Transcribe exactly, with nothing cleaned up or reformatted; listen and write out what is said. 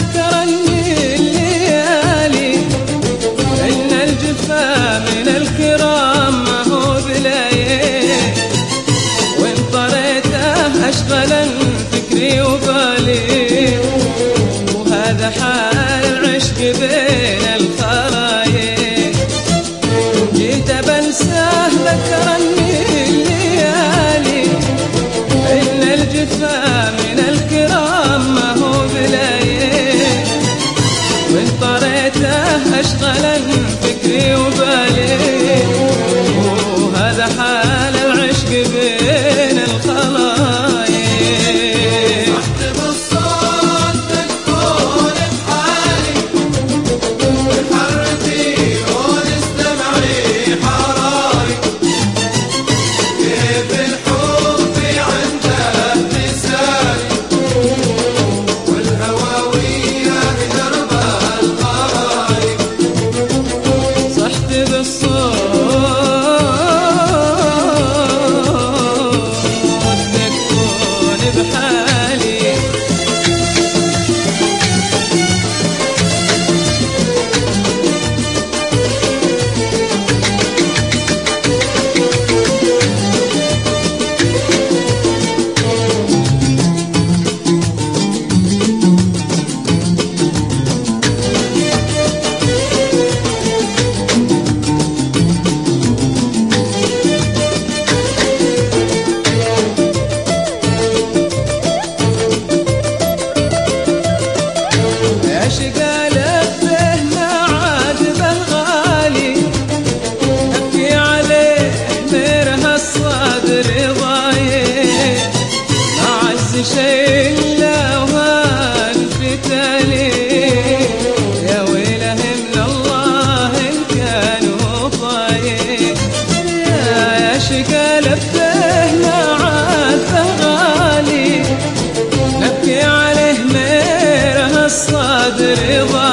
ذكرني الليالي إن الجفا من الكرام ما هو بلايين، وإن طريته أشغلا فكري وبالي، وهذا حال العشق بين الخرايق. جيت بنساه ذكرني الليالي إن الجفا من الكرام ما هو بلايين، وإن طريته أشغلا فكري وبالي، وهذا حال العشق بين الخلايق. شيء لو هالفتالي يا ويلهم لله إن كانوا طايق، يا شقا لفه ما عاد غالي، نبكي عليه ميره الصدر ضايق.